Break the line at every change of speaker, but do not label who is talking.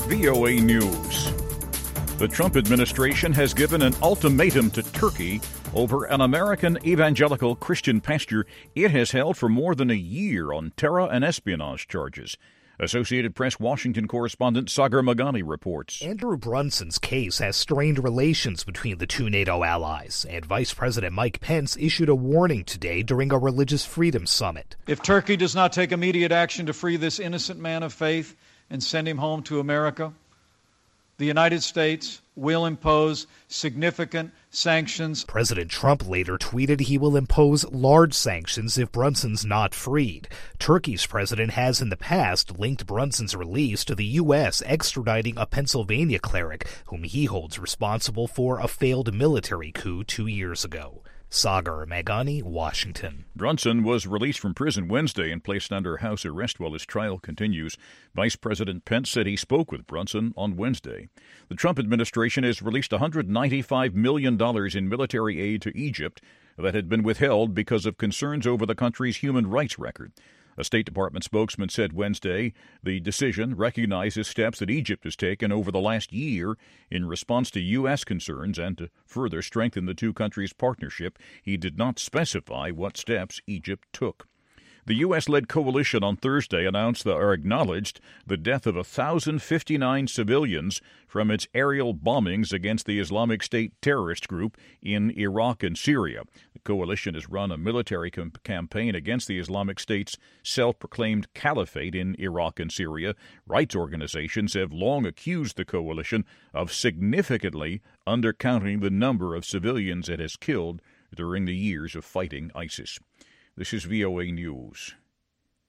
VOA News. The Trump administration has given an ultimatum to Turkey over an American evangelical Christian pastor it has held for more than a year on terror and espionage charges. Associated Press Washington correspondent Sagar Meghani reports.
Andrew Brunson's case has strained relations between the two NATO allies, and Vice President Mike Pence issued a warning today during a religious freedom summit.
If Turkey does not take immediate action to free this innocent man of faith and send him home to America, the United States will impose significant sanctions.
President Trump later tweeted he will impose large sanctions if Brunson's not freed. Turkey's president has in the past linked Brunson's release to the U.S. extraditing a Pennsylvania cleric whom he holds responsible for a failed military coup 2 years ago. Sagar Meghani, Washington.
Brunson was released from prison Wednesday and placed under house arrest while his trial continues. Vice President Pence said he spoke with Brunson on Wednesday. The Trump administration has released $195 million in military aid to Egypt that had been withheld because of concerns over the country's human rights record. A State Department spokesman said Wednesday the decision recognizes steps that Egypt has taken over the last year in response to U.S. concerns and to further strengthen the two countries' partnership. He did not specify what steps Egypt took. The U.S.-led coalition on Thursday announced or acknowledged the death of 1,059 civilians from its aerial bombings against the Islamic State terrorist group in Iraq and Syria. The coalition has run a military campaign against the Islamic State's self-proclaimed caliphate in Iraq and Syria. Rights organizations have long accused the coalition of significantly undercounting the number of civilians it has killed during the years of fighting ISIS. This is VOA News.